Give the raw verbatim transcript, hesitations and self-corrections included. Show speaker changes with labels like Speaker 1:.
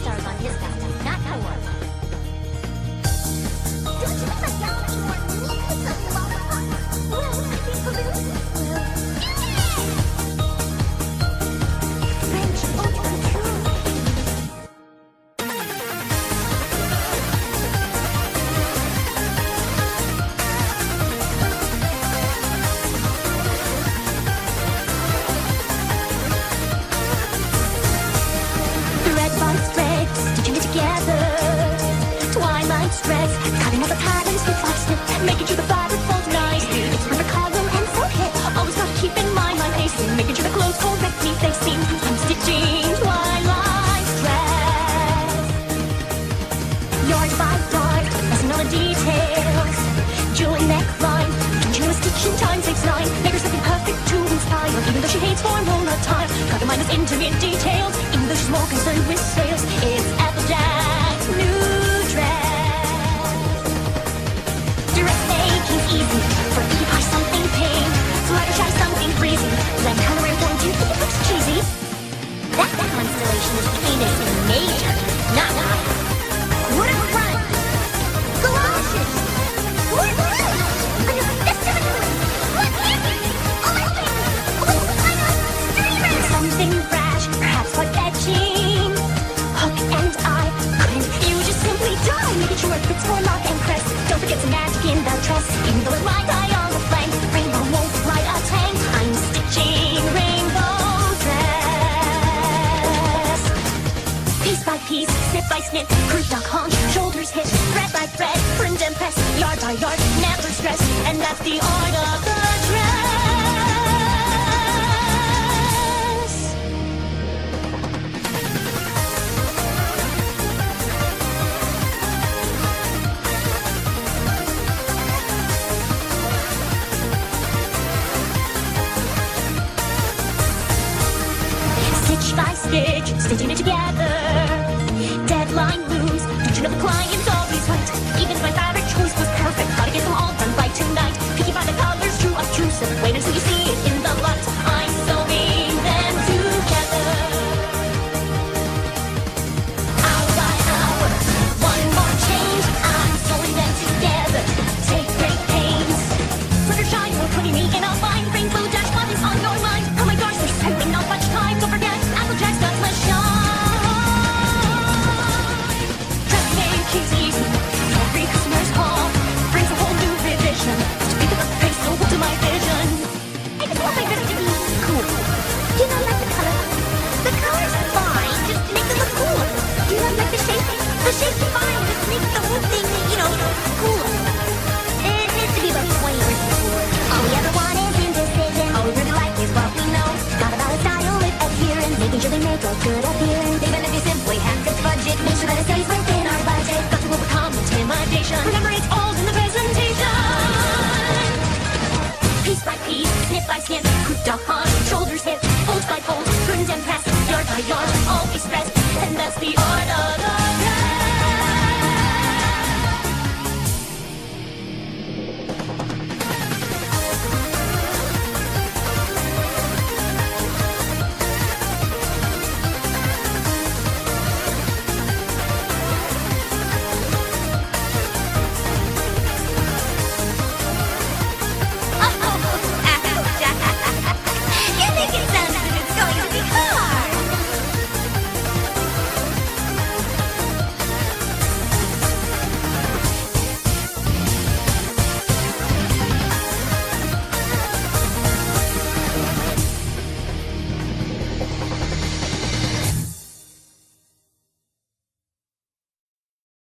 Speaker 1: stars on his belt, not yours. Don't you think my gown is more musical, Lollipop? Well, I think balloons will. French haute couture. Red by thread, stitching it together. Twilight threads, cutting out the patterns step by step, making sure the fabric folds nicely. It's perfect color and so hip. Always gotta keep in mind my pacing, making sure the clothes correctly facing. I'm stitching twilight threads. Yard by yard, messing all the details. Jewel neckline, changing a stitch in time saves nine. Make her something perfect to inspire, even though she hates formal attire. Gotta mind those intimate details, even though she's more concerned with sales. It's Applejack's new dress. Direct making's easy, for you buy something pink. Flutter try something breezy, then color in one, two, think it looks cheesy. That constellation is Venus in major, not minor. What a run! Galoshes! What a run! Under the festival! What happened? Oh my goodness! Oh, I'm a streamer! Something brash, perhaps quite fetching. Hook and eye, couldn't you just simply die? Making sure it fits for lock and press. Don't forget to magic in the dress. Even though it's my eye on the flank, rainbow won't ride a tank. I'm stitching rainbow dress. Piece by piece, snip by snip, croup duck haunch, shoulders hit, thread by thread, print and press, yard by yard, never stress, and that's the art of the dress. Stitch by stitch, stitching it together. Deadline looms, don't you know the client's always right? Even if my